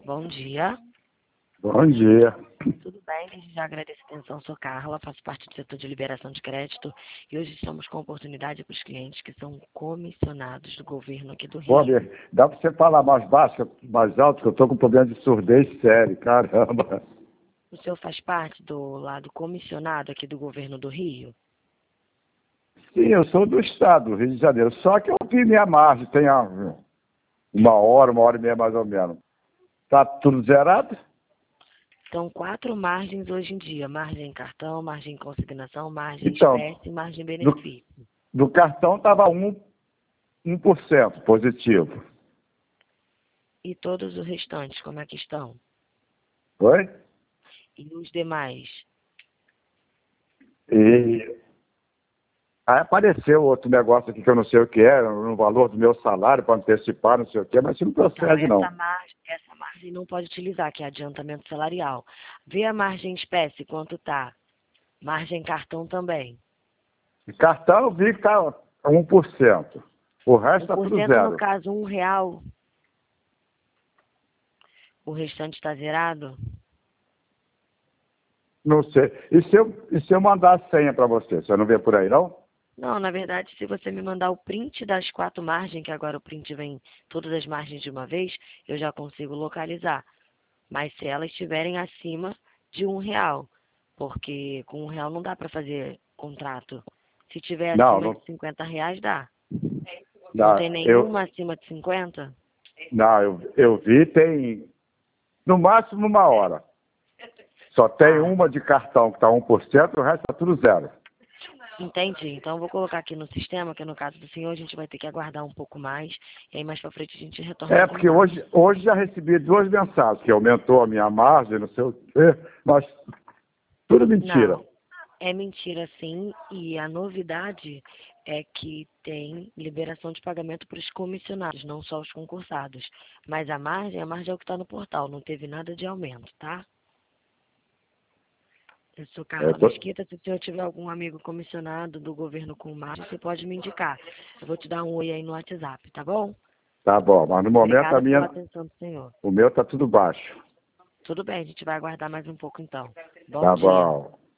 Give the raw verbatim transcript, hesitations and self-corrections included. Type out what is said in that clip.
Bom dia. Bom dia. Tudo bem? Desde já agradeço a atenção. Sou Carla, faço parte do setor de liberação de crédito e hoje estamos com oportunidade para os clientes que são comissionados do governo aqui do Rio. Pô, dá para você falar mais baixo, mais alto, que eu estou com problema de surdez sério, caramba. O senhor faz parte do lado comissionado aqui do governo do Rio? Sim, eu sou do estado, do Rio de Janeiro, só que eu vi minha margem, tem a- uma hora, uma hora e meia mais ou menos. Tá tudo zerado? São quatro margens hoje em dia: margem cartão, margem consignação, margem Então, espécie e margem do, benefício. do cartão estava um, um por cento positivo. E todos os restantes, como é que estão? Oi? E os demais? E aí apareceu outro negócio aqui que eu não sei o que é, no valor do meu salário para antecipar, não sei o que, mas isso não Então, procede, essa não. margem, essa margem não pode utilizar, que é adiantamento salarial. Vê a margem espécie, quanto tá. Margem cartão também. E cartão eu vi que está um por cento. O resto está tudo um por cento no zero. caso, um real. O restante está zerado? Não sei. E se eu, e se eu mandar a senha para você? Você não vê por aí, não? Não, na verdade, se você me mandar o print das quatro margens, que agora o print vem todas as margens de uma vez, eu já consigo localizar. Mas se elas estiverem acima de um real, porque com um real não dá para fazer contrato. Se tiver Não, acima não. de cinquenta reais, dá. Não Não, tem eu, nenhuma acima de cinquenta? não, eu, eu vi, tem no máximo uma hora. Só tem Ah, uma de cartão que está um por cento, o resto está tudo zero. entendi. Então eu vou colocar aqui no sistema, que no caso do senhor a gente vai ter que aguardar um pouco mais, e aí mais para frente a gente retorna É, em porque contato. hoje, hoje já recebi duas mensagens, que aumentou a minha margem, não sei o quê, mas tudo mentira. Não, é mentira sim, e a novidade é que tem liberação de pagamento para os comissionados, não só os concursados. Mas a margem, a margem é o que está no portal, não teve nada de aumento, tá? Eu sou É, Carla tô- Mesquita. Se o senhor tiver algum amigo comissionado do governo com margem, você pode me indicar. Eu vou te dar um oi aí no WhatsApp, tá bom? Tá bom, mas no momento a Obrigada pela minha, atenção do senhor. o meu está tudo baixo. Tudo bem, a gente vai aguardar mais um pouco então. Bom Tá dia. bom.